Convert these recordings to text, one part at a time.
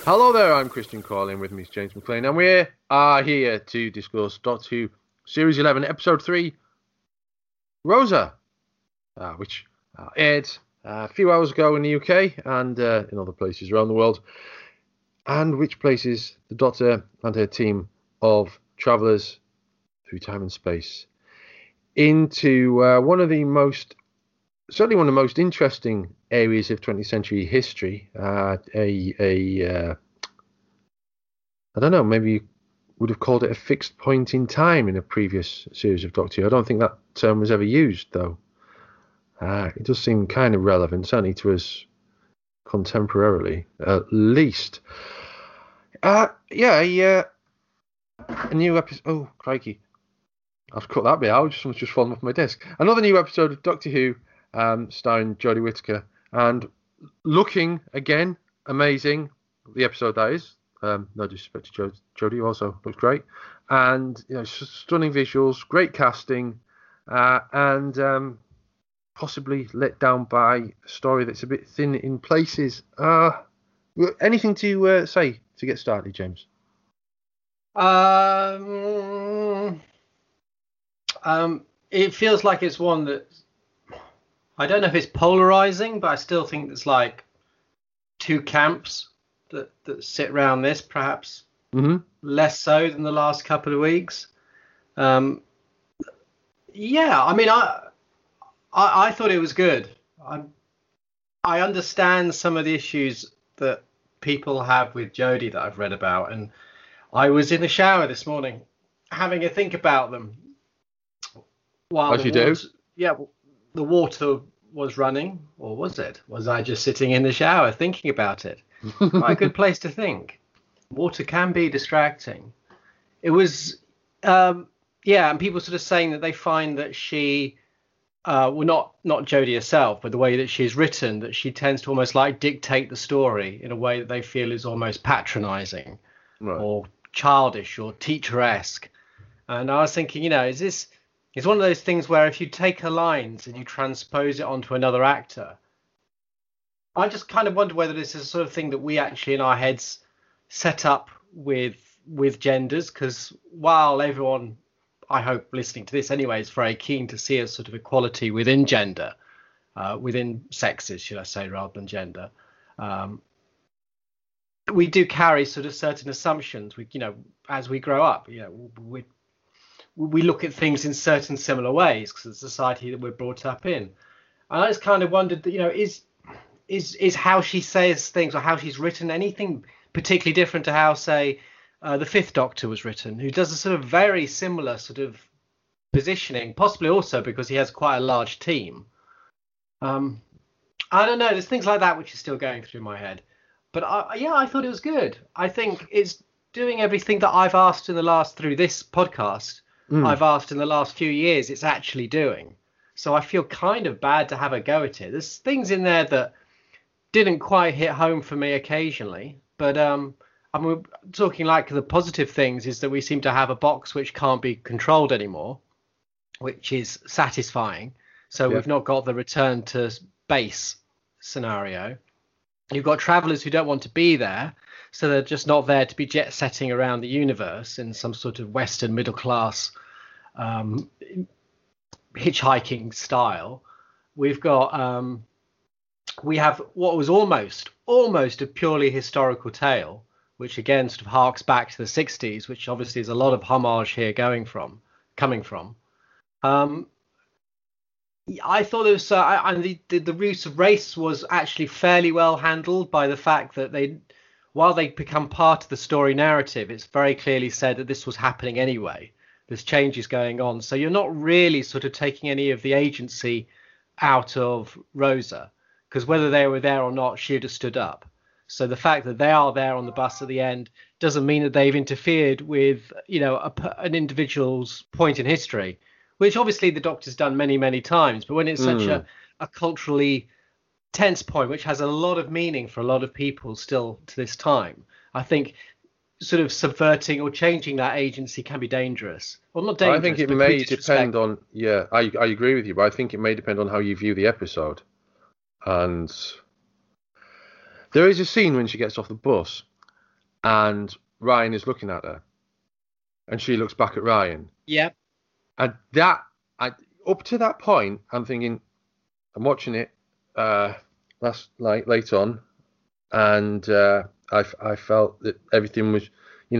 Hello there, I'm Christian Corlin, with me is James McLean, and we are here to discuss Doctor Who Series 11, Episode 3, Rosa, which aired a few hours ago in the UK and in other places around the world, and which places the Doctor and her team of travellers through time and space into one of the most interesting areas of 20th century history. I don't know, maybe you would have called it a fixed point in time in a previous series of Doctor Who. I don't think that term was ever used, though. It does seem kind of relevant, certainly to us contemporarily, at least. A new episode. Oh, crikey. I've cut that bit out. Someone's just fallen off my desk. Another new episode of Doctor Who, starring Jodie Whittaker, and looking again amazing. The episode that is. No disrespect to Jodie, also looks great, and stunning visuals, great casting, and possibly let down by a story that's a bit thin in places. Anything to say to get started, James? It feels like it's one that I don't know if it's polarizing, but I still think there's like two camps that sit around this, perhaps less so than the last couple of weeks. I mean, I thought it was good. I understand some of the issues that people have with Jodie that I've read about, and I was in the shower this morning having a think about them. As you do? Yeah, the water was running, or was it? Was I just sitting in the shower thinking about it? Quite a good place to think. Water can be distracting. It was, and people sort of saying that they find that she, not Jodie herself, but the way that she's written, that she tends to almost like dictate the story in a way that they feel is almost patronizing, right, or childish or teacher-esque. And I was thinking, it's one of those things where if you take her lines and you transpose it onto another actor, I just kind of wonder whether this is the sort of thing that we actually in our heads set up with genders, because while everyone, I hope listening to this anyway, is very keen to see a sort of equality within gender, within sexes, should I say, rather than gender, we do carry sort of certain assumptions. As we grow up, we look at things in certain similar ways because of the society that we're brought up in. And I just kind of wondered that, is how she says things or how she's written anything particularly different to how, say, the Fifth Doctor was written, who does a sort of very similar sort of positioning, possibly also because he has quite a large team. I don't know. There's things like that which is still going through my head. But I thought it was good. I think it's doing everything that I've asked through this podcast. I've asked in the last few years it's actually doing. So I feel kind of bad to have a go at it. There's things in there that didn't quite hit home for me occasionally. But I'm talking like the positive things is that we seem to have a box which can't be controlled anymore, which is satisfying. So we've not got the return to base scenario. You've got travellers who don't want to be there. So they're just not there to be jet setting around the universe in some sort of Western middle class hitchhiking style. We've got we have what was almost a purely historical tale, which again sort of harks back to the 60s, which obviously is a lot of homage here coming from. I thought it was and the use of race was actually fairly well handled by the fact that while they become part of the story narrative, it's very clearly said that this was happening anyway. There's changes going on. So you're not really sort of taking any of the agency out of Rosa, because whether they were there or not, she would have stood up. So the fact that they are there on the bus at the end doesn't mean that they've interfered with, an individual's point in history, which obviously the Doctor's done many, many times. But when it's such a culturally tense point, which has a lot of meaning for a lot of people still to this time, I think sort of subverting or changing that agency can be dangerous. Well, not dangerous. I think it may depend on. Yeah, I agree with you, but I think it may depend on how you view the episode. And there is a scene when she gets off the bus and Ryan is looking at her, and she looks back at Ryan. Yeah. And up to that point, I'm thinking, I'm watching it last night, late on, and I felt that everything was,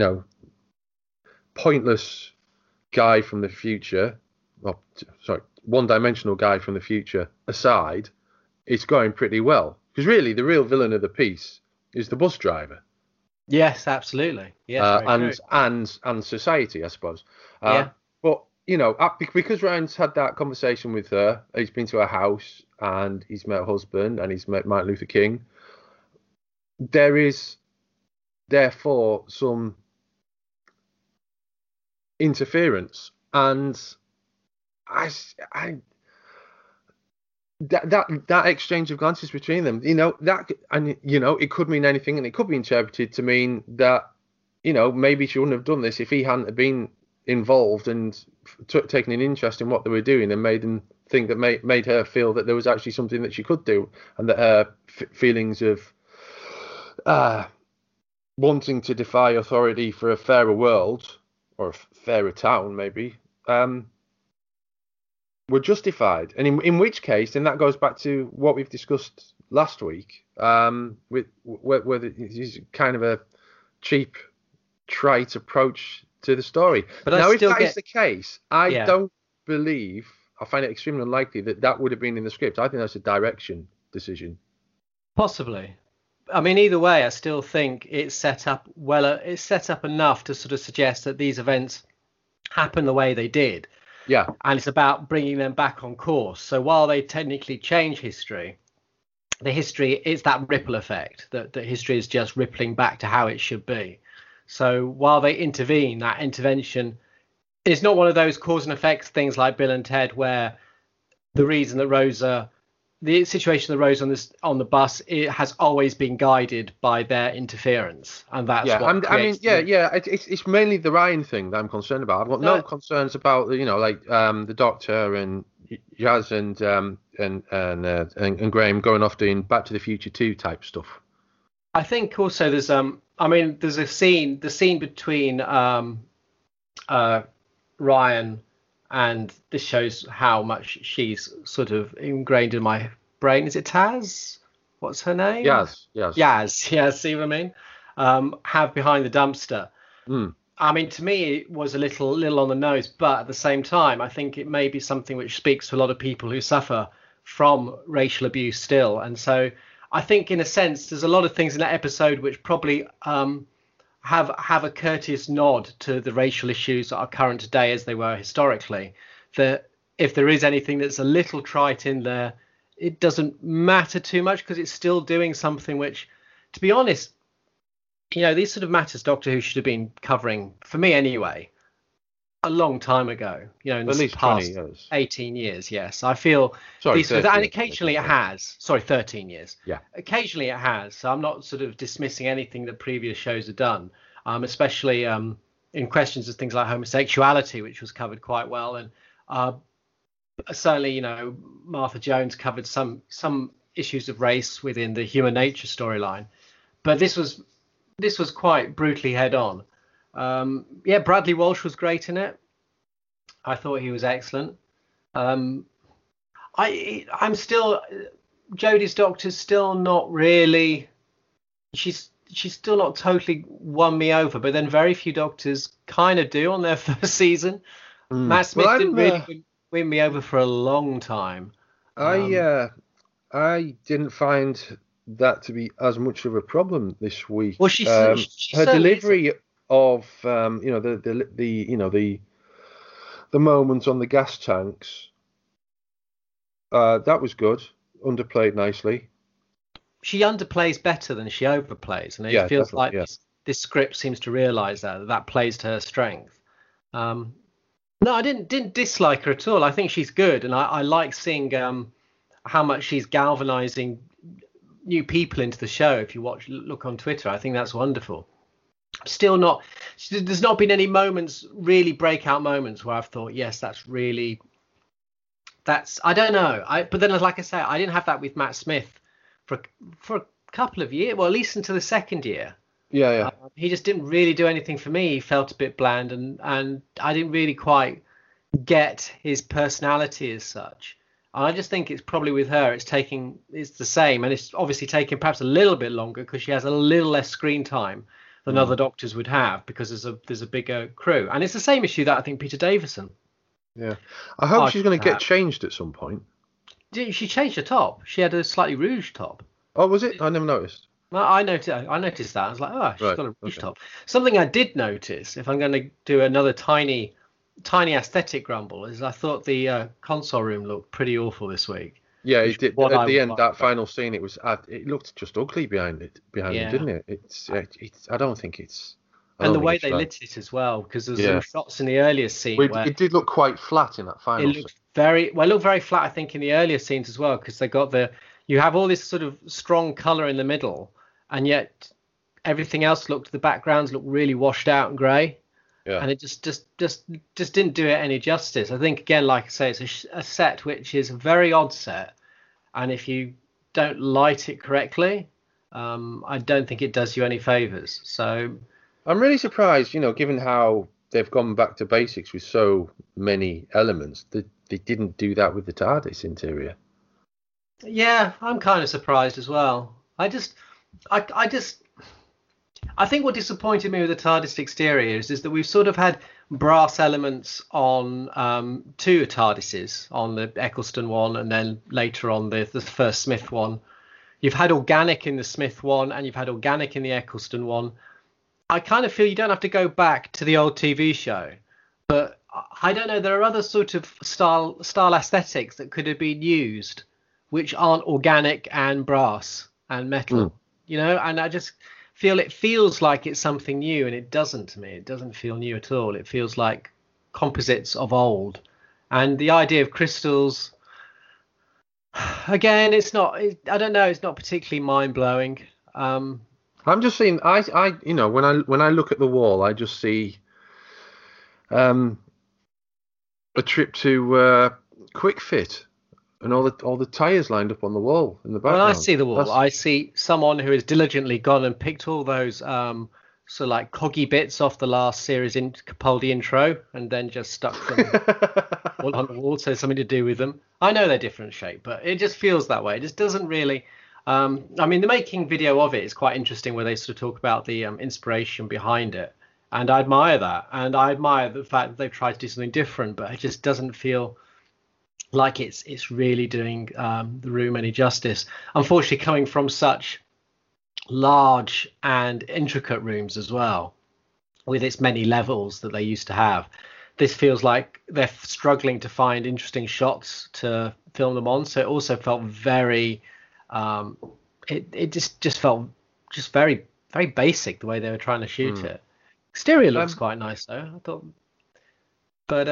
pointless guy from the future, well, sorry, one-dimensional guy from the future aside, it's going pretty well. Because really, the real villain of the piece is the bus driver. Yes, absolutely. Yes, very true. and society, I suppose. Yeah. But because Ryan's had that conversation with her, he's been to her house and he's met her husband and he's met Martin Luther King. There is therefore some interference, and that exchange of glances between them, it could mean anything, and it could be interpreted to mean that, maybe she wouldn't have done this if he hadn't have been involved and taken an interest in what they were doing and made them think that made her feel that there was actually something that she could do, and that her feelings of wanting to defy authority for a fairer world or a fairer town maybe were justified. And in which case, and that goes back to what we've discussed last week, with whether it's kind of a cheap, trite approach to the story. But now, if that is the case, I don't believe, I find it extremely unlikely that would have been in the script. I think that's a direction decision. Possibly. I mean, either way, I still think it's set up well. It's set up enough to sort of suggest that these events happen the way they did. Yeah. And it's about bringing them back on course. So while they technically change history, the history is that ripple effect, that history is just rippling back to how it should be. So while they intervene, that intervention is not one of those cause and effects things like Bill and Ted, where the reason that the situation that rose on the bus, it has always been guided by their interference, and that's it's mainly the Ryan thing that I'm concerned about. I've got no concerns about the Doctor and Jazz and Graham going off doing Back to the Future 2 type stuff. I think also there's a scene, the scene between Ryan, and this shows how much she's sort of ingrained in my brain. Is it Taz? What's her name? Yaz. Yeah, see what I mean? Have behind the dumpster. Mm. I mean, to me, it was a little on the nose, but at the same time, I think it may be something which speaks to a lot of people who suffer from racial abuse still. And so I think, in a sense, there's a lot of things in that episode which probably have a courteous nod to the racial issues that are current today as they were historically. That if there is anything that's a little trite in there, it doesn't matter too much, because it's still doing something which, to be honest, these sort of matters Doctor Who should have been covering, for me anyway, a long time ago. In at least past 20 years. 18 years, yes. I feel and occasionally it has. Sorry, 13 years. Yeah. Occasionally it has. So I'm not sort of dismissing anything that previous shows have done, especially in questions of things like homosexuality, which was covered quite well. And certainly, Martha Jones covered some issues of race within the Human Nature storyline. But this was quite brutally head on. Bradley Walsh was great in it. I thought he was excellent. I'm still, Jodie's Doctor's still not really, she's still not totally won me over, but then very few Doctors kind of do on their first season. Matt Smith didn't really win me over for a long time. I didn't find that to be as much of a problem this week. Well, she her delivery of the moment on the gas tanks, that was good, underplayed nicely. She underplays better than she overplays, and it feels like this script seems to realise that plays to her strength. No, I didn't dislike her at all. I think she's good, and I like seeing how much she's galvanising new people into the show. If you look on Twitter, I think that's wonderful. Still not, there's not been any really breakout moments where I've thought, yes, I don't know. But then, like I say, I didn't have that with Matt Smith for a couple of years, well, at least until the second year. Yeah, yeah. He just didn't really do anything for me. He felt a bit bland, and I didn't really quite get his personality as such. And I just think it's probably with her, it's the same, and it's obviously taking perhaps a little bit longer because she has a little less screen time than other doctors would have because there's a bigger crew, and it's the same issue that I think Peter Davison. Yeah. I hope she's going to get had. changed at some point. She changed her top. She had a slightly rouged top. Oh, was it? I never noticed. Well, I noticed that. I was like, oh, she's got a rouge top. Something I did notice, if I'm going to do another tiny aesthetic grumble, is I thought the console room looked pretty awful this week. Yeah, it did. At the end, that final scene, it looked just ugly behind it, didn't it? It's I don't think it's. And the way they lit it as well, because there's some shots in the earlier scene where it did look quite flat in that final. It looked very flat, I think, in the earlier scenes as well, because you have all this sort of strong color in the middle, and yet everything else the backgrounds look really washed out and grey. Yeah. And it just didn't do it any justice. I think, again, like I say, it's a set which is a very odd set, and if you don't light it correctly, I don't think it does you any favors. So I'm really surprised, given how they've gone back to basics with so many elements, that they didn't do that with the TARDIS interior. Yeah, I'm kind of surprised as well. I think what disappointed me with the TARDIS exterior is that we've sort of had brass elements on two TARDISes, on the Eccleston one and then later on the first Smith one. You've had organic in the Smith one and you've had organic in the Eccleston one. I kind of feel you don't have to go back to the old TV show, but I don't know. There are other sort of style aesthetics that could have been used, which aren't organic and brass and metal, and I just feel it feels like it's something new, and it doesn't to me. It doesn't feel new at all. It feels like composites of old, and the idea of crystals, again, I don't know. It's not particularly mind blowing. I'm just seeing, when I look at the wall, I just see a trip to Quick Fit and all the tyres lined up on the wall in the background. When I see the wall, I see someone who has diligently gone and picked all those sort of like coggy bits off the last series in Capaldi intro and then just stuck them all on the wall, so something to do with them. I know they're different shape, but it just feels that way. It just doesn't really. I mean, the making video of it is quite interesting, where they sort of talk about the inspiration behind it, and I admire that, and I admire the fact that they've tried to do something different, but it just doesn't feel like it's really doing the room any justice. Unfortunately, coming from such large and intricate rooms as well, with its many levels that they used to have, this feels like they're struggling to find interesting shots to film them on. So it also felt very. It just felt just very, very basic the way they were trying to shoot it. Exterior looks quite nice though, I thought. But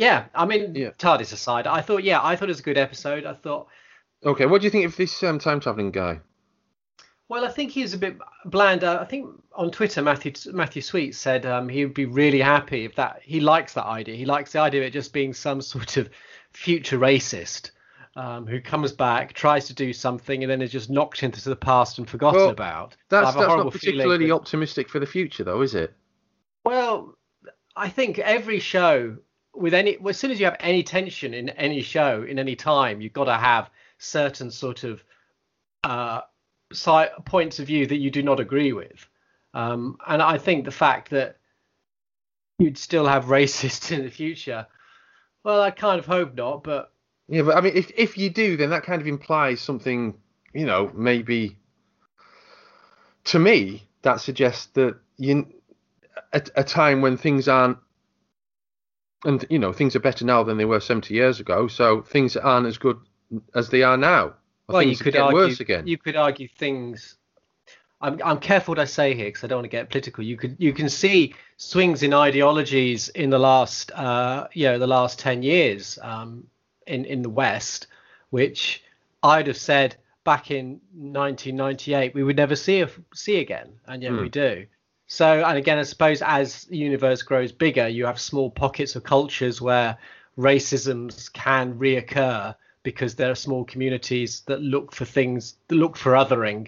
TARDIS aside, I thought it was a good episode. I thought. Okay, what do you think of this time traveling guy? Well, I think he's a bit bland. I think on Twitter, Matthew Sweet said he would be really happy if he likes that idea. He likes the idea of it just being some sort of future racist. Who comes back, tries to do something, and then is just knocked into the past and forgotten about. That's not particularly optimistic for the future, though, is it? Well, I think every show as soon as you have any tension in any show in any time, you've got to have certain sort of points of view that you do not agree with. And I think the fact that you'd still have racists in the future, well, I kind of hope not, but. Yeah, but I mean, if you do, then that kind of implies something, maybe. To me, that suggests that at a time when things aren't, and things are better now than they were 70 years ago, so things aren't as good as they are now. Well, you could argue worse again. You could argue things. I'm careful what I say here because I don't want to get political. You can see swings in ideologies in the last the last 10 years. In the West, which I'd have said back in 1998 we would never see again, and yet we do. So, and again, I suppose as the universe grows bigger, you have small pockets of cultures where racisms can reoccur because there are small communities that look for othering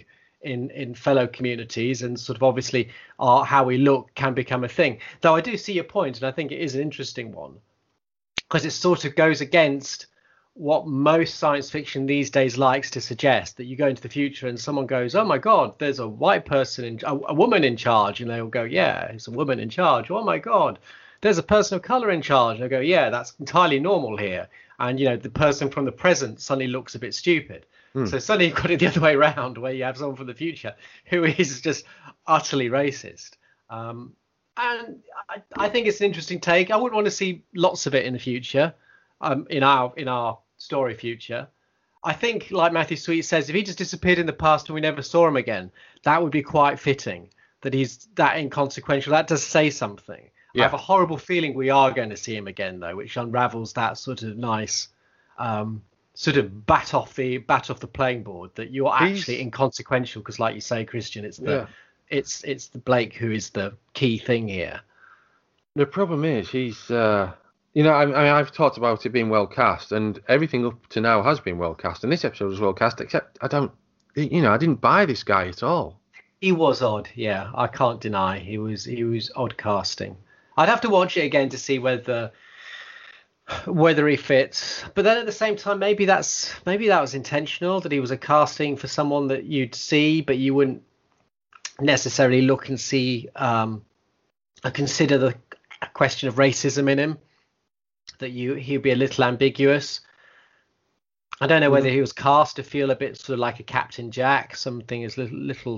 in fellow communities, and sort of obviously how we look can become a thing. Though I do see your point, and I think it is an interesting one, because it sort of goes against what most science fiction these days likes to suggest, that you go into the future and someone goes, oh my God, there's a white person, a woman in charge. And they'll go, yeah, it's a woman in charge. Oh my God, there's a person of color in charge. And they'll go, yeah, that's entirely normal here. And, the person from the present suddenly looks a bit stupid. So suddenly you've got it the other way around, where you have someone from the future who is just utterly racist. And I think it's an interesting take. I wouldn't want to see lots of it in the future, in our story future. I think, like Matthew Sweet says, if he just disappeared in the past and we never saw him again, that would be quite fitting. That he's that inconsequential. That does say something. Yeah. I have a horrible feeling we are going to see him again, though, which unravels that sort of nice, sort of bat off the playing board, that you're actually inconsequential, because, like you say, Christian, it's the Blake who is the key thing here. The problem is he's, I've talked about it being well cast, and everything up to now has been well cast, and this episode was well cast, except I didn't buy this guy at all. He was odd, yeah. I can't deny he was odd casting. I'd have to watch it again to see whether he fits. But then at the same time, maybe that was intentional, that he was a casting for someone that you'd see, but you wouldn't necessarily look and see consider the question of racism in him. That he'd be a little ambiguous. I don't know whether he was cast to feel a bit sort of like a Captain Jack, something is little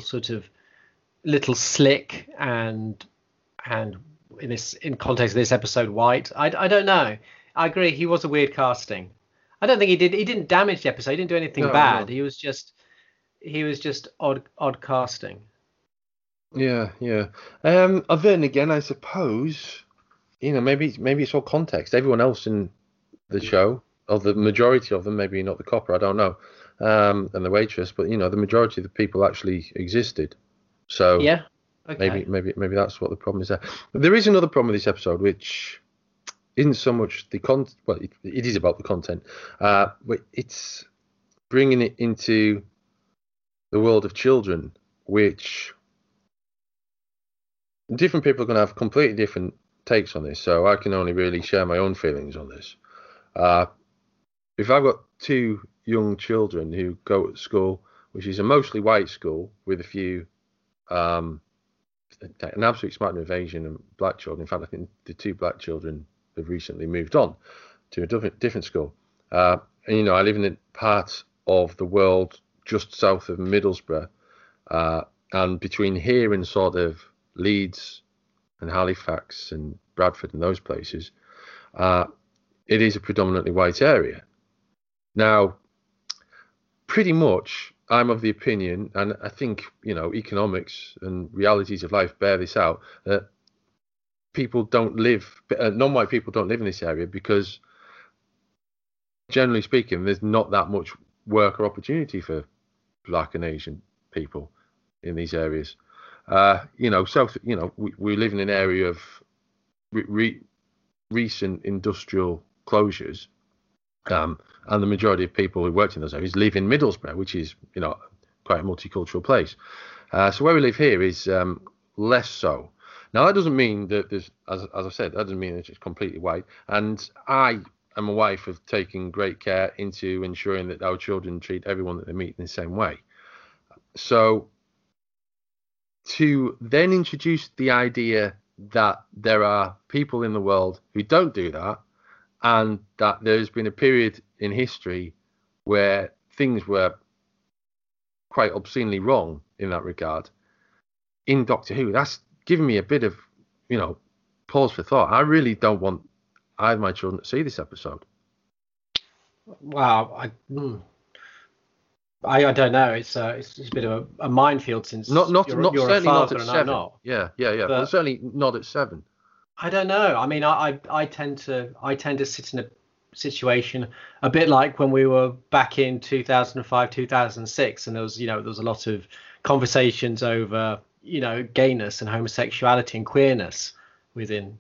slick and in context of this episode white. I don't know. I agree, he was a weird casting. I don't think he didn't damage the episode. He didn't do anything bad. No. He was just odd casting. Yeah. Then again, I suppose, maybe it's all context. Everyone else in the show, or the majority of them, maybe not the copper, I don't know, and the waitress, but the majority of the people actually existed. So yeah, okay. Maybe that's what the problem is there. But there is another problem with this episode, which isn't so much the content. Well, it is about the content, but it's bringing it into the world of children, which different people are going to have completely different takes on this. So I can only really share my own feelings on this. If I've got two young children who go to school, which is a mostly white school with a few, an absolute smattering of Asian and black children. In fact, I think the two black children have recently moved on to a different school. And, I live in a part of the world just south of Middlesbrough, and between here and sort of Leeds and Halifax and Bradford and those places, it is a predominantly white area. Now, pretty much, I'm of the opinion, and I think, economics and realities of life bear this out, that non-white people don't live in this area because, generally speaking, there's not that much work or opportunity for black and Asian people in these areas. We live in an area of recent industrial closures, and the majority of people who worked in those areas live in Middlesbrough, which is, quite a multicultural place. So where we live here is less so. Now, that doesn't mean that there's, as I said, that doesn't mean that it's completely white. And I am a wife of taking great care into ensuring that our children treat everyone that they meet in the same way. So to then introduce the idea that there are people in the world who don't do that, and that there's been a period in history where things were quite obscenely wrong in that regard, in Doctor Who, that's given me a bit of, pause for thought. I really don't want either of my children to see this episode. Wow, I don't know. It's a bit of a minefield, since you're certainly not at 7. Not. Yeah. But certainly not at 7. I don't know. I mean, I tend to sit in a situation a bit like when we were back in 2005, 2006, and there was a lot of conversations over gayness and homosexuality and queerness within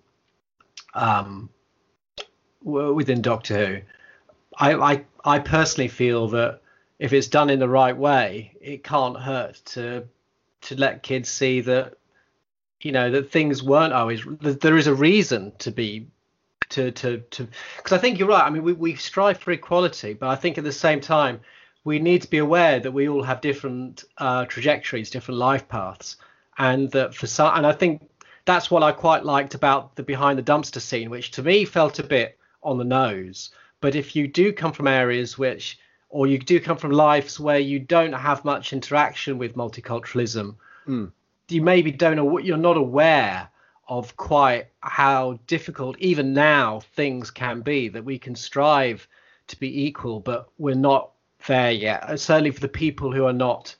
Doctor Who. I personally feel that if it's done in the right way, it can't hurt to let kids see that, that things weren't always, there is a reason to be, because I think you're right. I mean, we strive for equality, but I think at the same time, we need to be aware that we all have different trajectories, different life paths, and that for some, and I think that's what I quite liked about the behind the dumpster scene, which to me felt a bit on the nose. But if you do come from areas or you do come from lives where you don't have much interaction with multiculturalism, you maybe you're not aware of quite how difficult even now things can be, that we can strive to be equal, but we're not there yet. Certainly for the people who are not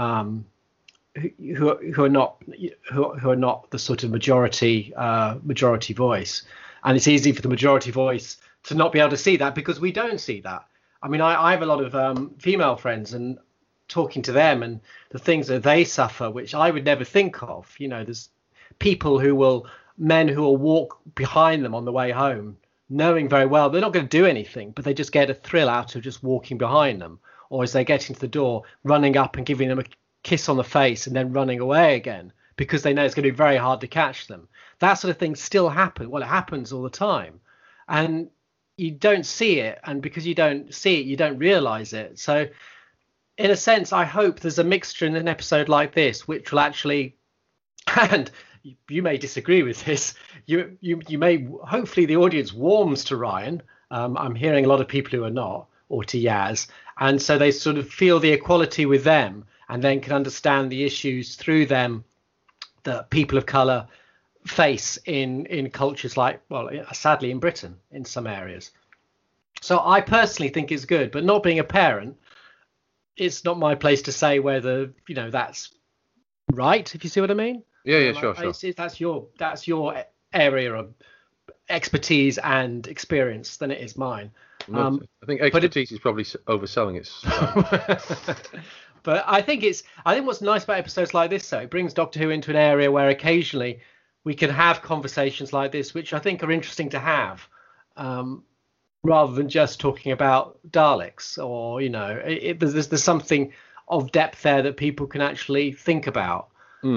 who are not the sort of majority voice, and it's easy for the majority voice to not be able to see that because we don't see that. I mean, I have a lot of female friends, and talking to them and the things that they suffer, which I would never think of. There's men who will walk behind them on the way home, knowing very well they're not going to do anything, but they just get a thrill out of just walking behind them, or as they get into the door, running up and giving them a kiss on the face and then running away again, because they know it's going to be very hard to catch them. That sort of thing still happens. Well, it happens all the time, and you don't see it, and because you don't see it, you don't realize it. So in a sense, I hope there's a mixture in an episode like this which will actually, and you may disagree with this, you may, hopefully the audience warms to Ryan. I'm hearing a lot of people who are not, or to Yaz, and so they sort of feel the equality with them, and then can understand the issues through them that people of colour face in cultures like, well, sadly in Britain in some areas. So I personally think it's good, but not being a parent, it's not my place to say whether that's right, if you see what I mean. Sure. That's your area of expertise and experience than it is mine. I think expertise is probably overselling it. But I think what's nice about episodes like this, though, it brings Doctor Who into an area where occasionally we can have conversations like this, which I think are interesting to have, rather than just talking about Daleks, or there's something of depth there that people can actually think about.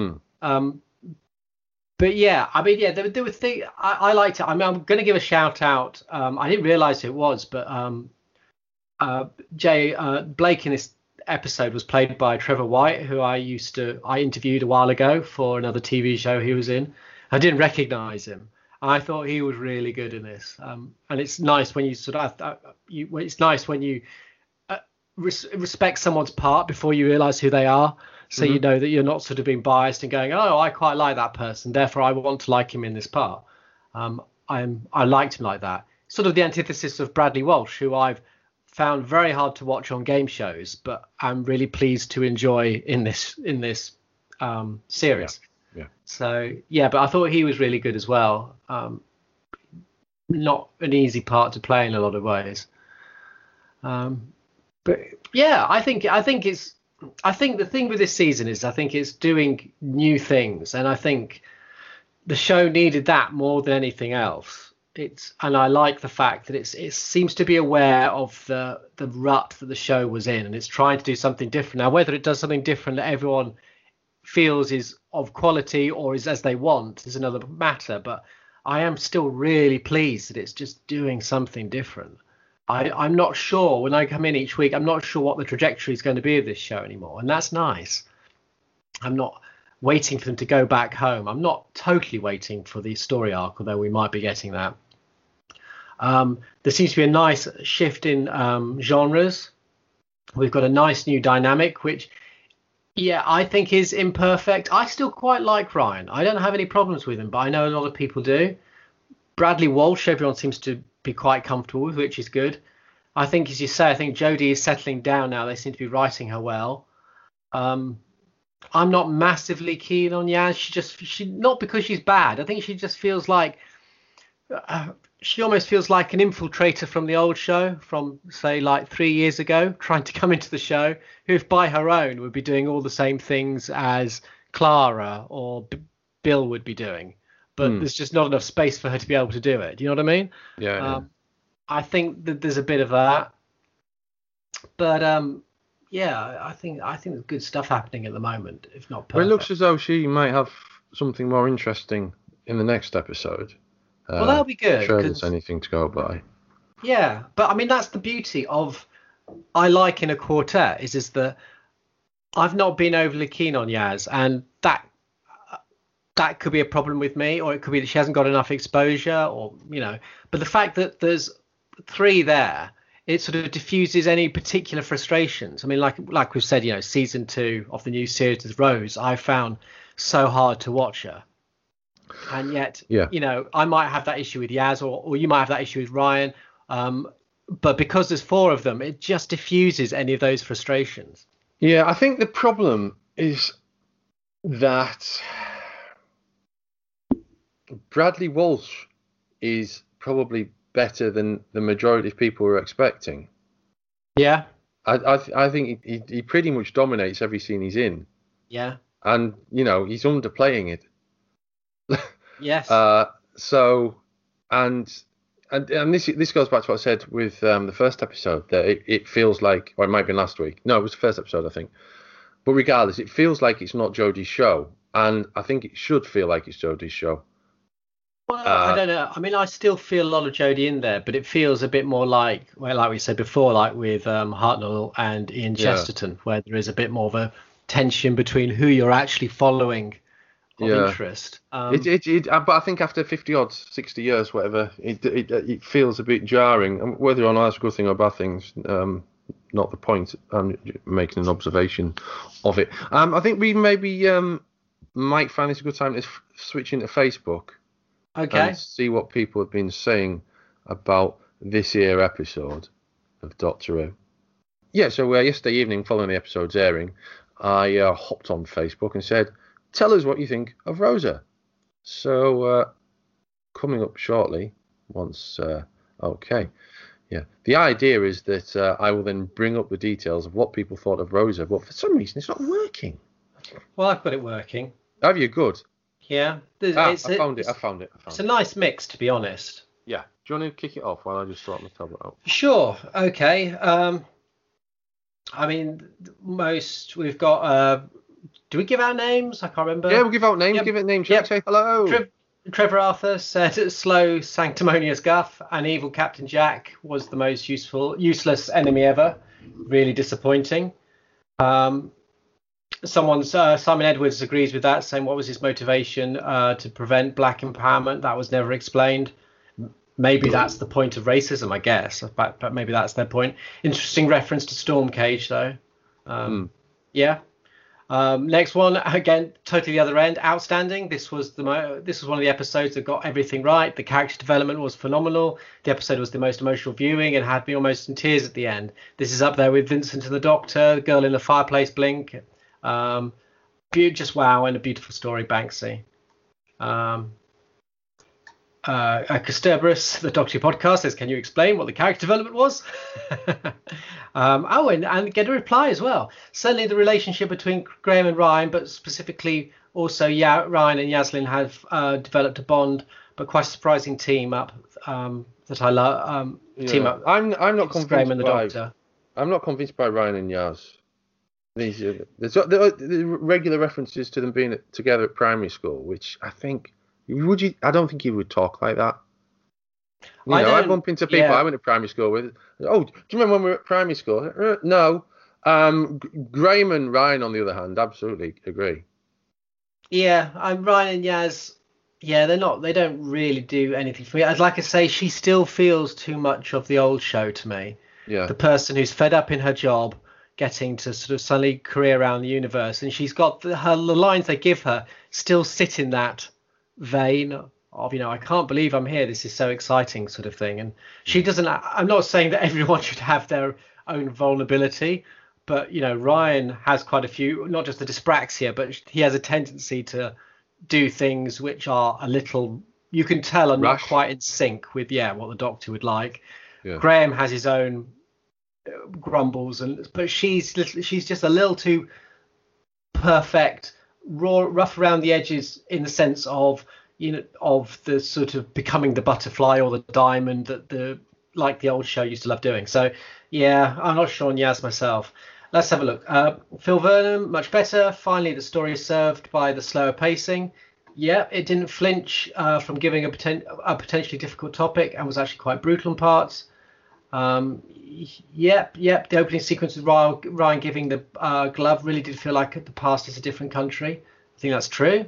But yeah, I mean, yeah, there were things I liked it. I mean, I'm going to give a shout out. I didn't realise who it was, but Blake in this episode was played by Trevor White, who I interviewed a while ago for another TV show he was in. I didn't recognise him. I thought he was really good in this, and it's nice when you it's nice when you respect someone's part before you realise who they are. So you know that you're not sort of being biased and going, oh, I quite like that person, therefore I want to like him in this part. I liked him like that. Sort of the antithesis of Bradley Walsh, who I've found very hard to watch on game shows, but I'm really pleased to enjoy in this series. Yeah. So yeah, but I thought he was really good as well. Not an easy part to play in a lot of ways. But yeah, I think the thing with this season is I think it's doing new things, and I think the show needed that more than anything else. And I like the fact that it seems to be aware of the rut that the show was in, and it's trying to do something different. Now, whether it does something different that everyone feels is of quality or is as they want is another matter, but I am still really pleased that it's just doing something different. I'm not sure, when I come in each week, I'm not sure what the trajectory is going to be of this show anymore. And that's nice. I'm not waiting for them to go back home. I'm not totally waiting for the story arc, although we might be getting that. There seems to be a nice shift in genres. We've got a nice new dynamic, which, yeah, I think is imperfect. I still quite like Ryan. I don't have any problems with him, but I know a lot of people do. Bradley Walsh, everyone seems to be quite comfortable with, which is good. I think, as you say, I think Jodie is settling down now. They seem to be writing her well. I'm not massively keen on Yaz. She not because she's bad. I think she just feels like she almost feels like an infiltrator from the old show, from say like 3 years ago, trying to come into the show, who if by her own would be doing all the same things as Clara or Bill would be doing. But there's just not enough space for her to be able to do it. Do you know what I mean? Yeah. I think that there's a bit of that. But yeah, I think there's good stuff happening at the moment, if not Well, it perfect. looks as though she might have something more interesting in the next episode. Well, that'll be good Sure, there's because anything to go by. yeah, but I mean that's the beauty of I like in a quartet is that I've not been overly keen on Yaz, and that could be a problem with me, or it could be that she hasn't got enough exposure, or But the fact that there's three there, it sort of diffuses any particular frustrations. I mean, like we've said, season 2 of the new series with Rose, I found so hard to watch her, and yet, Yeah. I might have that issue with Yaz, or you might have that issue with Ryan. But because there's four of them, it just diffuses any of those frustrations. Yeah, I think the problem is that Bradley Walsh is probably better than the majority of people were expecting. Yeah. I think he pretty much dominates every scene he's in. Yeah. And, he's underplaying it. Yes. So, and this goes back to what I said with the first episode, that it feels like, or it might have been last week. No, it was the first episode, I think. But regardless, it feels like it's not Jodie's show. And I think it should feel like it's Jodie's show. Well, I don't know. I mean, I still feel a lot of Jodie in there, but it feels a bit more like we said before, like with Hartnell and Ian Chesterton, where there is a bit more of a tension between who you're actually following of interest. But I think after 50 odd, 60 years, whatever, it feels a bit jarring. And whether or not that's a good thing or bad things, not the point. I'm making an observation of it. I think we maybe might find this a good time to switch into Facebook. Okay. And see what people have been saying about this year episode of Doctor Who. Yeah, so yesterday evening, following the episode's airing, I hopped on Facebook and said, tell us what you think of Rosa. So, coming up shortly, once, okay. Yeah, the idea is that I will then bring up the details of what people thought of Rosa, but for some reason it's not working. Well, I've got it working. Have you? Good. Yeah. I found it. It's a nice mix, to be honest. Yeah. Do you want to kick it off while I just sort my tablet out? Sure. Okay. I mean, we've got. Do we give out names? I can't remember. Yeah, we'll give out names. Yep. Give it names. Yep. Say hello. Trevor Arthur said slow, sanctimonious guff, and evil Captain Jack was the most useless enemy ever. Really disappointing. Simon Edwards agrees with that, saying what was his motivation to prevent black empowerment? That was never explained. Maybe that's the point of racism, I guess, but maybe that's their point. Interesting reference to Stormcage, though. Yeah. Next one, again, totally the other end. Outstanding. This was one of the episodes that got everything right. The character development was phenomenal. The episode was the most emotional viewing and had me almost in tears at the end. This is up there with Vincent and the Doctor, The Girl in the Fireplace, Blink. Just wow, and a beautiful story, Banksy. Custerberus, the Doctor Who podcast, says, can you explain what the character development was? And get a reply as well. Certainly the relationship between Graham and Ryan, but specifically also Ryan and Yaslin have developed a bond, but quite a surprising team up that I love. Team up. I'm not convinced Graham and the Doctor. I'm not convinced by Ryan and Yaz. The regular references to them being together at primary school, which I think I don't think you would talk like that. I bump into people I went to primary school with. Oh, do you remember when we were at primary school? No. Graham and Ryan, on the other hand, absolutely agree. Yeah, Ryan and Yaz. Yeah, they don't really do anything for me. Like I say, she still feels too much of the old show to me. Yeah. The person who's fed up in her job, getting to sort of suddenly career around the universe, and she's got the lines they give her still sit in that vein of I can't believe I'm here, this is so exciting sort of thing. And she doesn't. I'm not saying that everyone should have their own vulnerability, but Ryan has quite a few, not just the dyspraxia, but he has a tendency to do things which are a little, you can tell, are not quite in sync with what the Doctor would like. Graham has his own grumbles, but she's just a little too perfect, rough around the edges, in the sense of of the sort of becoming the butterfly or the diamond that the old show used to love doing. So I'm not sure on Yaz myself. Let's have a look. Phil Vernon, much better. Finally, the story is served by the slower pacing. Yeah, it didn't flinch from giving a potentially difficult topic and was actually quite brutal in parts. Yep. The opening sequence with Ryan giving the glove really did feel like the past is a different country. I think that's true.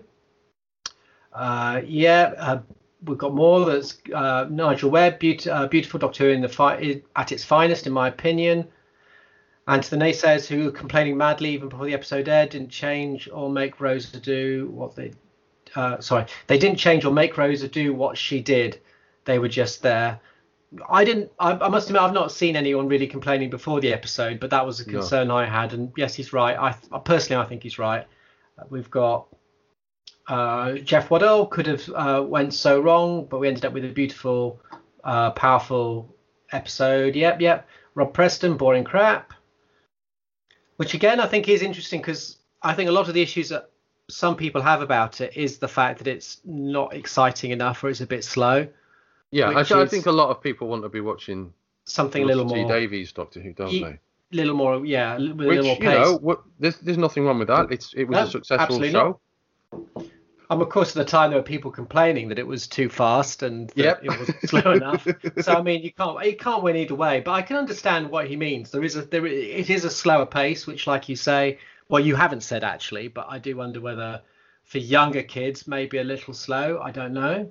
We've got more. That's Nigel Webb, beautiful Doctor Who at its finest, in my opinion. And to the naysayers who were complaining madly even before the episode aired, didn't change or make Rosa do what they. They didn't change or make Rosa do what she did. They were just there. I must admit, I've not seen anyone really complaining before the episode, but that was a concern I had. And yes, he's right. I think he's right. We've got Jeff Waddell could have went so wrong, but we ended up with a beautiful, powerful episode. Yep. Rob Preston, boring crap. Which again, I think is interesting because I think a lot of the issues that some people have about it is the fact that it's not exciting enough or it's a bit slow. Yeah, I think a lot of people want to be watching something a little more Davies Doctor Who, don't they? Little more, with a little more pace. There's nothing wrong with that. It was a successful show. Of course, at the time there were people complaining that it was too fast and that it wasn't slow enough. So I mean, you can't win either way. But I can understand what he means. It is a slower pace, which, like you say, well, you haven't said actually, but I do wonder whether for younger kids maybe a little slow. I don't know.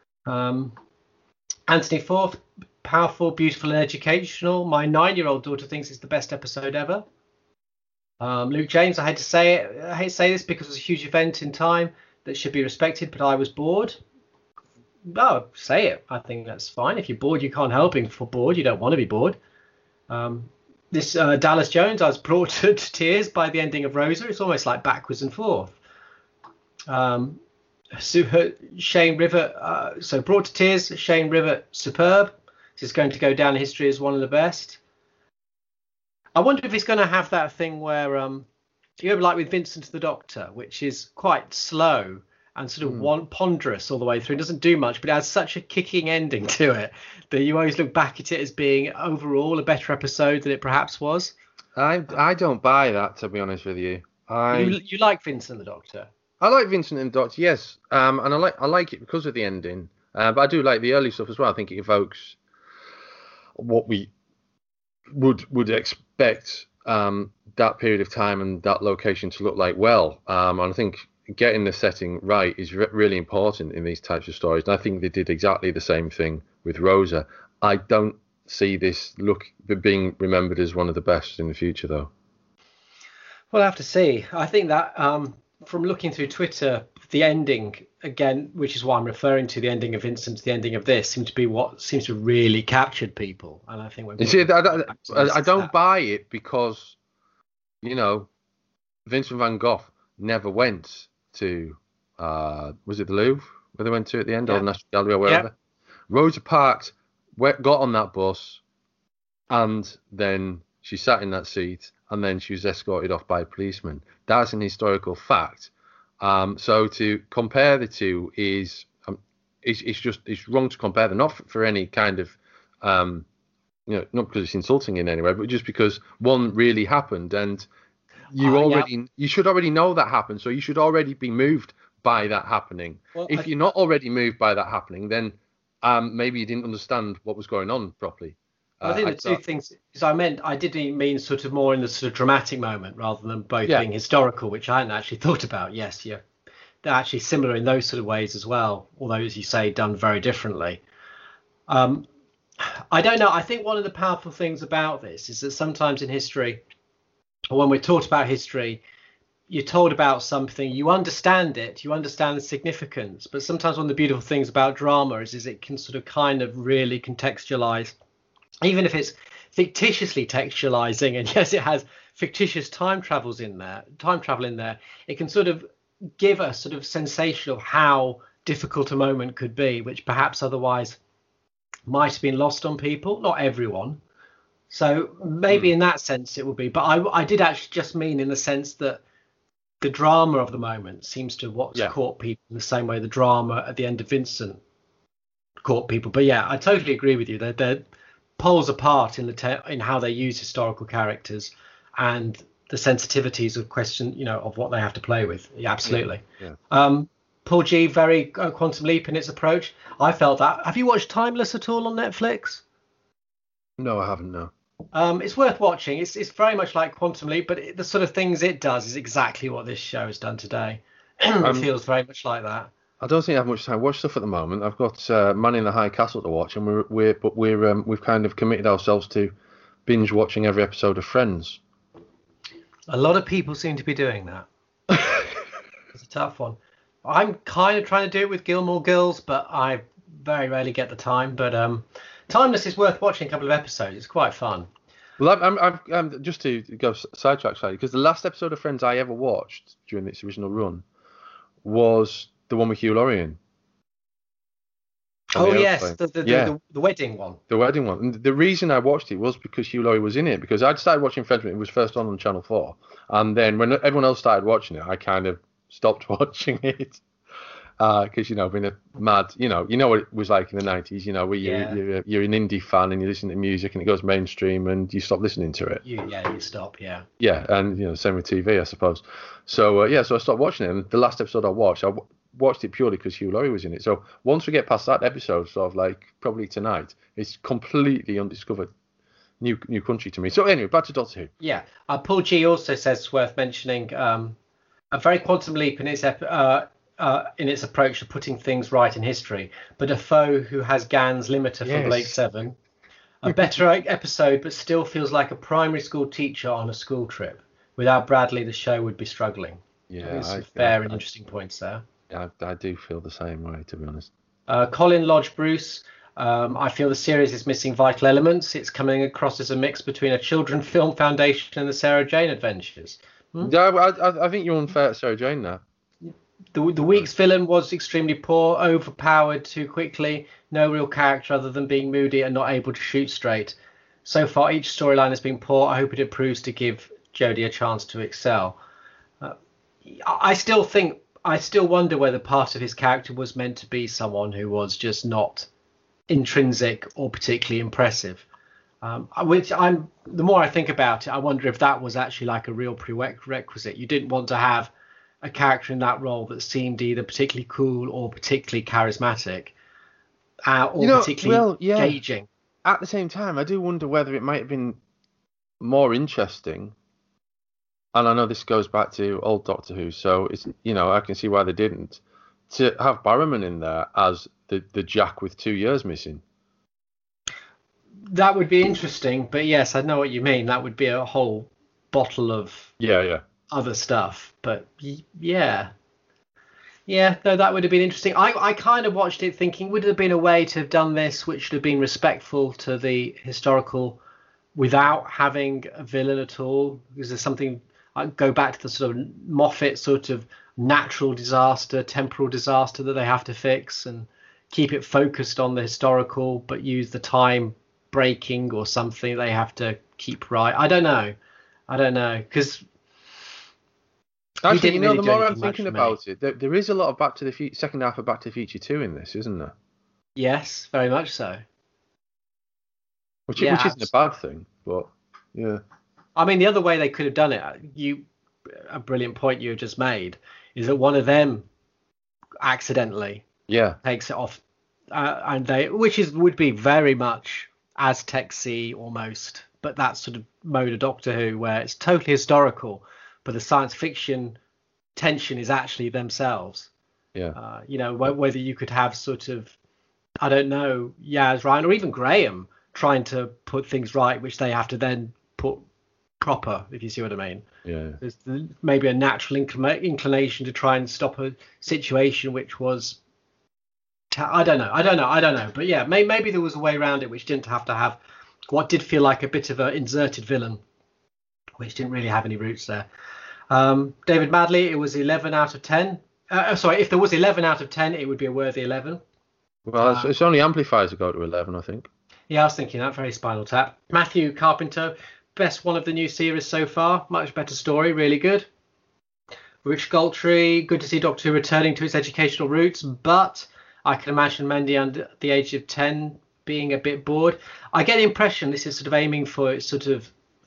Anthony Forth, powerful, beautiful, and educational. My 9-year-old daughter thinks it's the best episode ever. Luke James, I hate to say this because it was a huge event in time that should be respected, but I was bored. Oh, say it. I think that's fine. If you're bored, you can't help being bored. You don't want to be bored. This Dallas Jones, I was brought to tears by the ending of Rosa. It's almost like backwards and forth. Shane River, so brought to tears. Shane River, superb. This is going to go down in history as one of the best. I wonder if he's going to have that thing where you know, like with Vincent the Doctor, which is quite slow and sort of ponderous all the way through. It doesn't do much, but it has such a kicking ending to it that you always look back at it as being overall a better episode than it perhaps was. I don't buy that, to be honest with you. You like Vincent the Doctor? I like Vincent and the Doctor, yes, and I like it because of the ending. But I do like the early stuff as well. I think it evokes what we would expect that period of time and that location to look like well. And I think getting the setting right is really important in these types of stories. And I think they did exactly the same thing with Rosa. I don't see this being remembered as one of the best in the future, though. We'll have to see. I think that from looking through Twitter, the ending, again, which is why I'm referring to the ending of Vincent, the ending of this, seems to be what seems to really captured people. And I think I don't buy it because, you know, Vincent van Gogh never went to, was it the Louvre where they went to at the end, or the National Gallery or wherever? Rosa Parks got on that bus, and then she sat in that seat, and then she was escorted off by a policeman. That's an historical fact. So to compare the two is it's wrong to compare them, not for any kind of not because it's insulting in any way, but just because one really happened, and you should already know that happened, so you should already be moved by that happening. Well, if you're not already moved by that happening, then maybe you didn't understand what was going on properly. I think the two things is I didn't mean sort of more in the sort of dramatic moment rather than both being historical, which I hadn't actually thought about. Yes, they're actually similar in those sort of ways as well, although, as you say, done very differently. I don't know. I think one of the powerful things about this is that sometimes in history, or when we're taught about history, you're told about something, you understand it, you understand the significance, but sometimes one of the beautiful things about drama is it can sort of kind of really contextualize. Even if it's fictitiously textualizing, and yes, it has fictitious time travel in there, it can sort of give a sort of sensation of how difficult a moment could be, which perhaps otherwise might have been lost on people, not everyone. So maybe in that sense it would be. But I did actually just mean in the sense that the drama of the moment seems to caught people in the same way the drama at the end of Vincent caught people. But yeah, I totally agree with you. They're poles apart in how they use historical characters and the sensitivities of of what they have to play with. Yeah, absolutely. Yeah. Paul G, very Quantum Leap in its approach. I felt that. Have you watched Timeless at all on Netflix? No, I haven't. No. It's worth watching. It's very much like Quantum Leap, but the sort of things it does is exactly what this show has done today. It feels very much like that. I don't think I have much time to watch stuff at the moment. I've got Man in the High Castle to watch, and we've kind of committed ourselves to binge watching every episode of Friends. A lot of people seem to be doing that. It's a tough one. I'm kind of trying to do it with Gilmore Girls, but I very rarely get the time. But Timeless is worth watching a couple of episodes. It's quite fun. Well, I'm just to go sidetrack slightly, because the last episode of Friends I ever watched during its original run was the one with Hugh Laurie in. Oh yes, the wedding one. The wedding one. And the reason I watched it was because Hugh Laurie was in it. Because I'd started watching Friends when it was first on Channel 4, and then when everyone else started watching it, I kind of stopped watching it. Because being a mad, you know what it was like in the 90s. Where you're an indie fan and you listen to music and it goes mainstream and you stop listening to it. You stop. Yeah. Yeah, and same with TV, I suppose. So so I stopped watching it, and the last episode I watched it purely because Hugh Laurie was in it. So once we get past that episode, sort of like probably tonight, it's completely undiscovered new country to me. So anyway, back to Doctor Who. Yeah. Paul G also says it's worth mentioning a very Quantum Leap in its approach to putting things right in history, but a foe who has Gans limiter from Blake 7. A better episode, but still feels like a primary school teacher on a school trip. Without Bradley, the show would be struggling. Yeah, some fair and interesting points there. I do feel the same way, to be honest. Colin Lodge Bruce. I feel the series is missing vital elements. It's coming across as a mix between a children film foundation and the Sarah Jane Adventures. Yeah, I think you're unfair at Sarah Jane now. The week's villain was extremely poor, overpowered too quickly, no real character other than being moody and not able to shoot straight. So far, each storyline has been poor. I hope it improves to give Jodie a chance to excel. I still wonder whether part of his character was meant to be someone who was just not intrinsic or particularly impressive. The more I think about it, I wonder if that was actually like a real prerequisite. You didn't want to have a character in that role that seemed either particularly cool or particularly charismatic, or particularly engaging. At the same time, I do wonder whether it might have been more interesting. And I know this goes back to old Doctor Who, so it's I can see why they didn't, to have Barrowman in there as the Jack with 2 years missing. That would be interesting, but yes, I know what you mean. That would be a whole bottle of other stuff. But no, that would have been interesting. I kind of watched it thinking, would there have been a way to have done this which would have been respectful to the historical without having a villain at all? Is there something? I go back to the sort of Moffat sort of natural disaster, temporal disaster that they have to fix, and keep it focused on the historical, but use the time breaking or something they have to keep right. I don't know, because actually, the more I'm thinking about it, there is a lot of Back to the Future, second half of Back to the Future 2 in this, isn't there? Yes, very much so. Which isn't a bad thing, but yeah. I mean, the other way they could have done it, a brilliant point you just made, is that one of them accidentally takes it off, and would be very much Aztec-y almost, but that sort of mode of Doctor Who where it's totally historical, but the science fiction tension is actually themselves. Yeah. Whether you could have sort of, I don't know, Yaz, Ryan, or even Graham trying to put things right, which they have to then put proper, if you see what I mean. Yeah. There's maybe a natural inclination to try and stop a situation which was, I don't know. But yeah, maybe there was a way around it which didn't have to have what did feel like a bit of an inserted villain, which didn't really have any roots there. David Madley, it was 11 out of 10. If there was 11 out of 10, it would be a worthy 11. Well, it's only amplifiers that go to 11, I think. Yeah, I was thinking that. Very Spinal Tap. Matthew Carpenter, best one of the new series so far. Much better story, really good. Rich Galtree, good to see Doctor Who returning to its educational roots, but I can imagine Mandy under the age of 10 being a bit bored. I get the impression this is sort of aiming for its sort of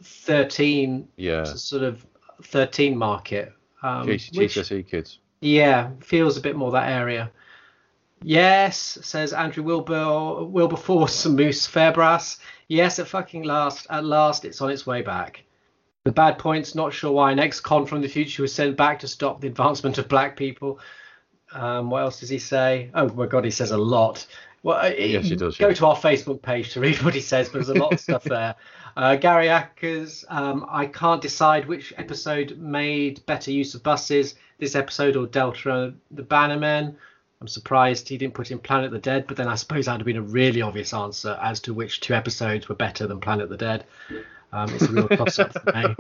13 Yeah. to sort of 13 market. Which, GCSE kids. yeah, feels a bit more that area. Yes, says Andrew Wilberforce Moose Fairbrass. Yes, at last it's on its way back. The bad points, not sure why an ex-con from the future was sent back to stop the advancement of black people. What else does he say? Oh my God, he says a lot. Well, yes, he does. Go to our Facebook page to read what he says, but there's a lot of stuff there. Gary Ackers, I can't decide which episode made better use of buses, this episode or Delta the Bannermen. I'm surprised he didn't put in Planet of the Dead, but then I suppose that would have been a really obvious answer as to which 2 episodes were better than Planet of the Dead. It's a real toss-up for me.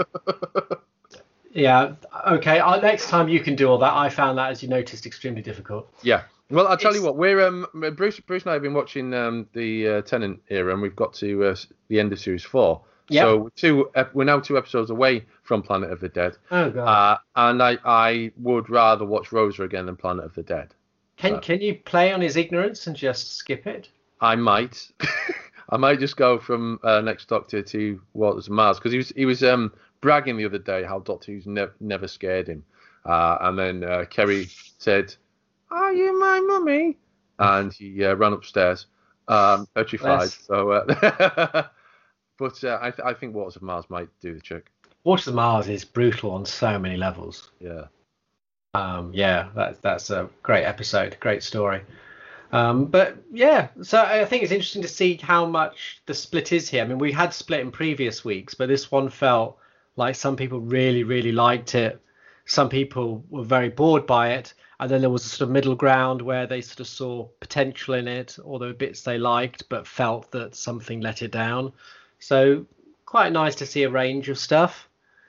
Yeah, okay. Next time you can do all that. I found that, as you noticed, extremely difficult. Yeah. Well, I'll tell you what. We're Bruce and I have been watching the Tennant era, and we've got to the end of series 4. Yep. So we're now 2 episodes away from Planet of the Dead. Oh God. And I would rather watch Rosa again than Planet of the Dead. Can you play on his ignorance and just skip it? I might. I might just go from Next Doctor to Walters and Mars, because he was bragging the other day how Doctor Who's never scared him, and then Kerry said, "Are you my mummy?" And he ran upstairs, petrified. Yes. So, but I think Waters of Mars might do the trick. Waters of Mars is brutal on so many levels. Yeah. That's a great episode, great story. But yeah, so I think it's interesting to see how much the split is here. I mean, we had split in previous weeks, but this one felt like some people really, really liked it. Some people were very bored by it. And then there was a sort of middle ground where they sort of saw potential in it, or there were bits they liked, but felt that something let it down. So quite nice to see a range of stuff.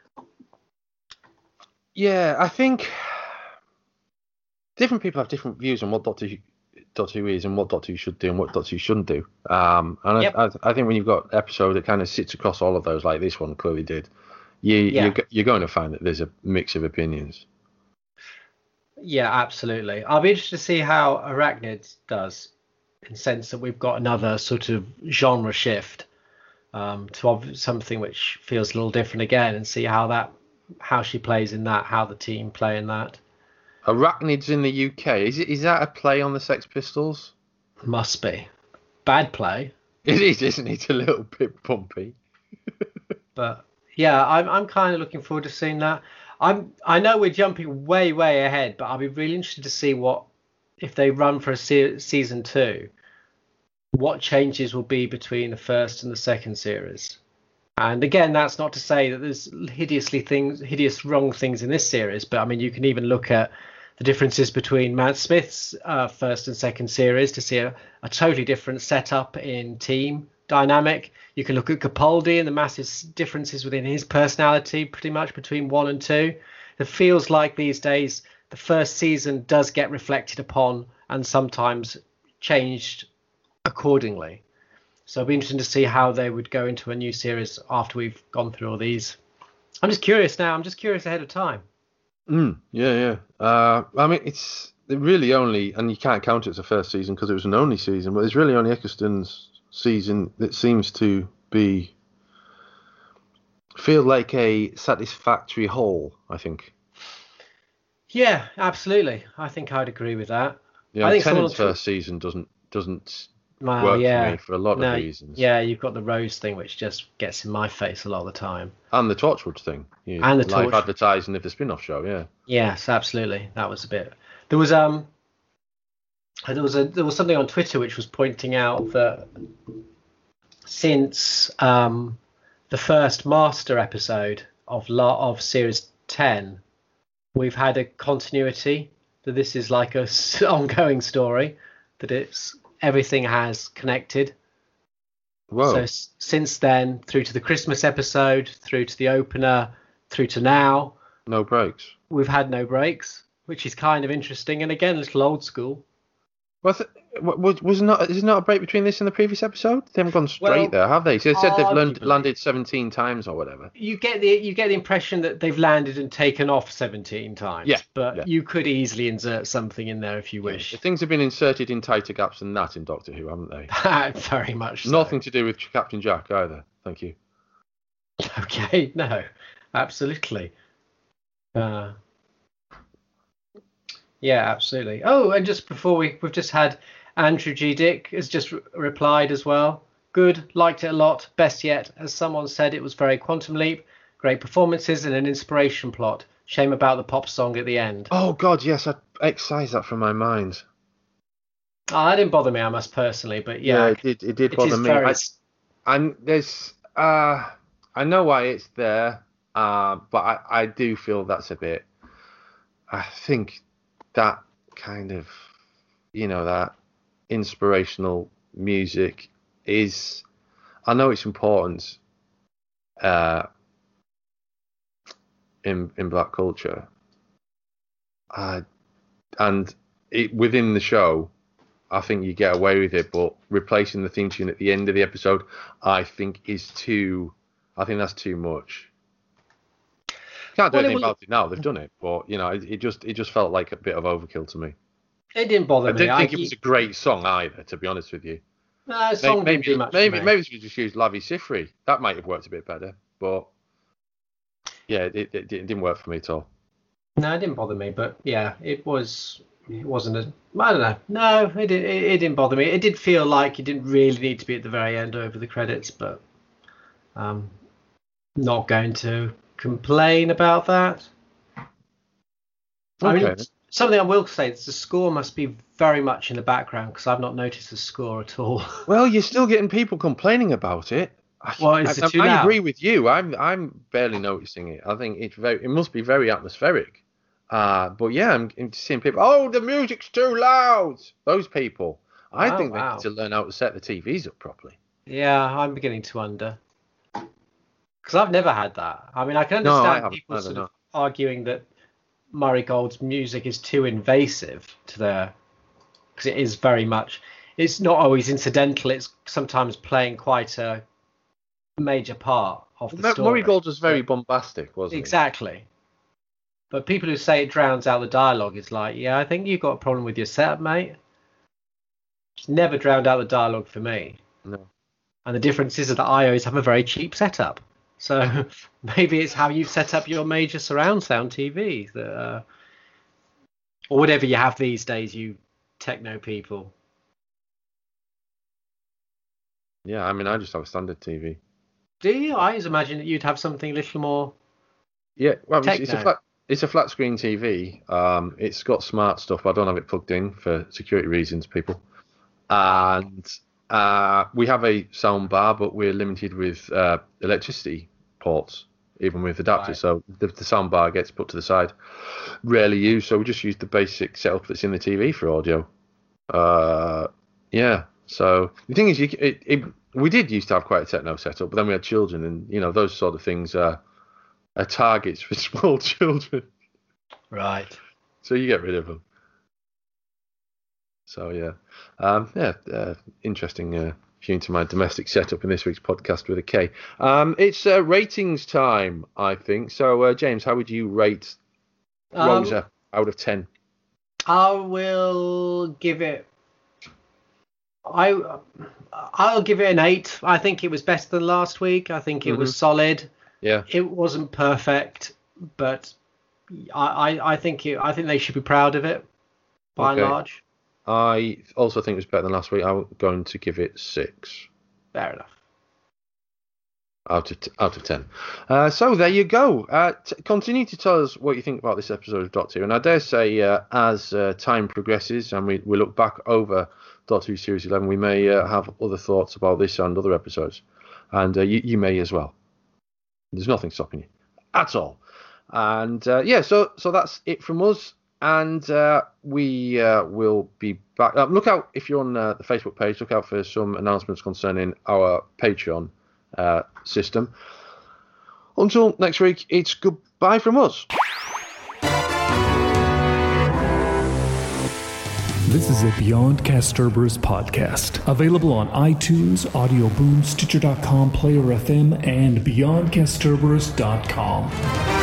Yeah, I think different people have different views on what Doctor Who is and what Doctor Who should do and what Doctor Who shouldn't do. Yep. I think when you've got an episode that kind of sits across all of those, like this one clearly did, you're going to find that there's a mix of opinions. Yeah, absolutely. I'll be interested to see how Arachnids does, in the sense that we've got another sort of genre shift to something which feels a little different again, and see how she plays in that, how the team play in that. Arachnids in the UK, is that a play on the Sex Pistols? Must be. Bad play. It is, isn't it? A little bit bumpy. But yeah, I'm kind of looking forward to seeing that. I know we're jumping way ahead, but I'll be really interested to see what, if they run for a season 2, what changes will be between the first and the second series. And again, that's not to say that there's hideous wrong things in this series, but I mean, you can even look at the differences between Matt Smith's first and second series to see a totally different setup in team dynamic. You can look at Capaldi and the massive differences within his personality pretty much between 1 and 2. It feels like these days the first season does get reflected upon and sometimes changed accordingly. So it'll be interesting to see how they would go into a new series after we've gone through all these. I'm just curious now. I'm just curious ahead of time. Yeah. I mean, it's really only, and you can't count it as a first season because it was an only season, but it's really only Eccleston's season that seems to feel like a satisfactory whole, I think. Yeah, absolutely. I think I'd agree with that. Yeah, I think Tennant's first season doesn't work for me for a lot of reasons. Yeah, you've got the Rose thing, which just gets in my face a lot of the time. And the Torchwood thing. And the live advertising of the spin-off show, yeah. Yes, absolutely. That was a bit... There was something on Twitter which was pointing out that since the first Master episode of Series 10, we've had a continuity, that this is like a ongoing story, that everything has connected. Whoa. So since then, through to the Christmas episode, through to the opener, through to now, no breaks. We've had no breaks, which is kind of interesting, and again, a little old school. Well, is there not a break between this and the previous episode? They haven't gone straight there, have they? So they said they've landed 17 times or whatever. You get the impression that they've landed and taken off 17 times. Yeah, but you could easily insert something in there if you wish. Yeah, things have been inserted in tighter gaps than that in Doctor Who, haven't they? Very much so. Nothing to do with Captain Jack either. Thank you. Okay, no, absolutely. Yeah, absolutely. Oh, and just before we've just had Andrew G. Dick has just replied as well. Good, liked it a lot. Best yet, as someone said, it was very Quantum Leap. Great performances and an inspiration plot. Shame about the pop song at the end. Oh God, yes, I excised that from my mind. Oh, that didn't bother me, I must personally, but yeah, it did. It did bother me. Very... And there's, I know why it's there, but I do feel that's a bit. I think that kind of, that inspirational music is. I know it's important, in black culture, and within the show, I think you get away with it. But replacing the theme tune at the end of the episode, I think that's too much. Can't do anything about it now. They've done it, but it just felt like a bit of overkill to me. It didn't bother me. I didn't think it was a great song either, to be honest with you. No, song didn't do much. Maybe we just used Lavi Siffre. That might have worked a bit better, but yeah, it didn't work for me at all. No, it didn't bother me, but yeah, it wasn't a. I don't know. No, it didn't bother me. It did feel like it didn't really need to be at the very end over the credits, but not going to complain about that. Okay. I mean, something I will say is the score must be very much in the background because I've not noticed the score at all. Well, you're still getting people complaining about it. Well, I agree with you. I'm barely noticing it. I think it must be very atmospheric. But yeah, I'm seeing people. Oh, the music's too loud. Those people. I think they need to learn how to set the TVs up properly. Yeah, I'm beginning to wonder. Because I've never had that. I mean, I can understand people sort of arguing that Murray Gold's music is too invasive to their, because it is very much. It's not always incidental. It's sometimes playing quite a major part of the story. Murray Gold was very bombastic, wasn't he? Exactly. But people who say it drowns out the dialogue is like, yeah, I think you've got a problem with your setup, mate. It's never drowned out the dialogue for me. No. And the difference is that I always have a very cheap setup. So maybe it's how you set up your major surround sound TV, or whatever you have these days, you techno people. Yeah, I mean, I just have a standard TV. Do you? I always imagine that you'd have something a little more. Yeah, well, it's a flat screen TV. It's got smart stuff, but I don't have it plugged in for security reasons, people. And we have a sound bar, but we're limited with electricity ports, even with adapters. Right. So the sound bar gets put to the side, rarely used. So we just use the basic setup that's in the TV for audio. Yeah. So the thing is, we did used to have quite a techno setup, but then we had children, and those sort of things are targets for small children. Right. So you get rid of them. So yeah, interesting view into my domestic setup in this week's podcast with a K. It's ratings time, I think. So James, how would you rate Rosa out of 10? I will give it. I'll give it an 8. I think it was better than last week. I think it was solid. Yeah. It wasn't perfect, but I think they should be proud of it by and large. I also think it was better than last week. I'm going to give it 6. Fair enough. Out of 10. So there you go. Continue to tell us what you think about this episode of Doctor Who. And I dare say, as time progresses and we look back over Doctor Who Series 11, we may have other thoughts about this and other episodes. And you may as well. There's nothing stopping you at all. And so that's it from us. And we will be back. Look out, if you're on the Facebook page, look out for some announcements concerning our Patreon system. Until next week, it's goodbye from us. This is a Beyond Castorber's podcast, available on iTunes, Audio Boom, Stitcher.com, Player FM, and BeyondCastorber's.com.